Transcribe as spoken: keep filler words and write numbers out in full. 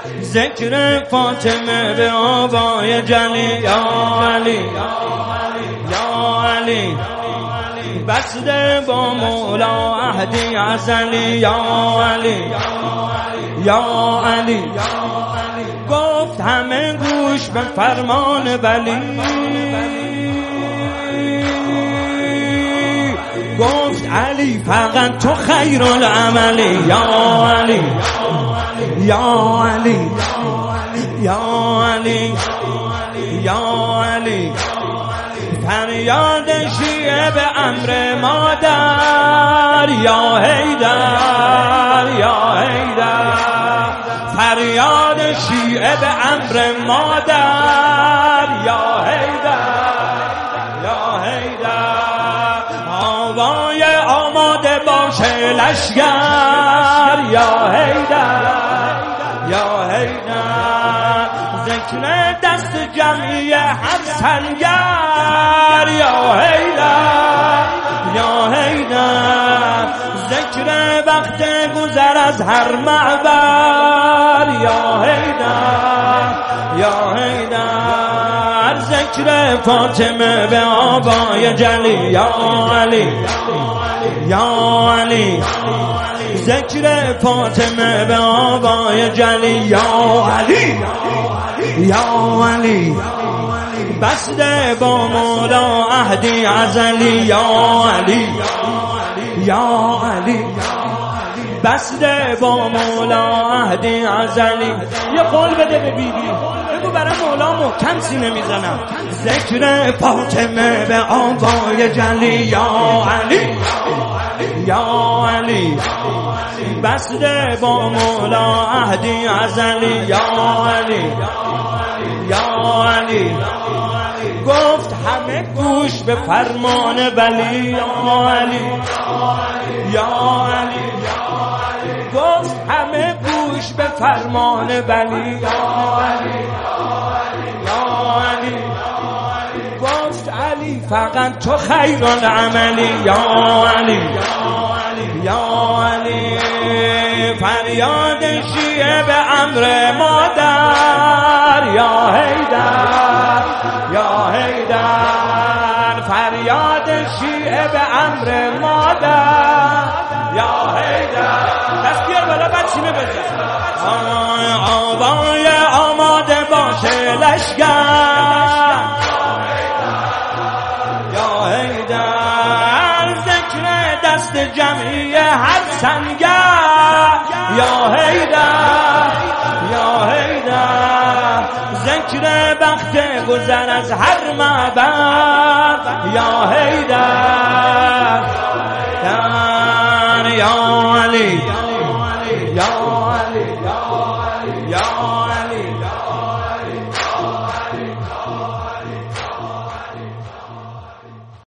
ذکر فاطمه به آبای جلی یا علی یا علی بسته با مولا عهدی ازلی یا علی یا علی گفت همه گوش به فرمان ولی گفت علی فقط تو خیر العملی یا علی یا علی یا علی یا علی فریاد شیعه به امر مادر یا حیدر یا حیدر فریاد شیعه به امر مادر یا حیدر یا حیدر آوای آماده باشه لشگر یا حیدر یا حیدر ذکر دست جمعی هر سنگر یا حیدر یا حیدر ذکر وقت گذر از هر معبر یا حیدر یا حیدر ذکر فاطمه به آبای جلی یا علی یا علی ذکر فاطمه به آبای جلی یا علی یا علی بسته با مولا عهدی ازلی یا علی یا علی بسته با مولا عهدی ازلی یه قول بده به بیبی بگو برای مولا محکم سینه میزنم ذکر فاطمه به آبای جلی یا علی یا علی بسته با مولا عهدی ازلی یا علی یا علی گفت همه گوش به فرمان ولی یا علی یا علی گفت همه گوش به فرمان ولی یا علی یا علی گفت علی فقط تو خیر العملی یا علی یا علی فریاد شیعه به امر مادر یا حیدر یا حیدر فریاد شیعه به امر مادر یا حیدر دست بیار بالا بعد سینه بزن آوای آماده باشه لشگر یا حیدر ذکر دست جمعی هر سنگر یا حیدر یا حیدر ذکر وقت گذر از هر معبر یا حیدر یا علی یا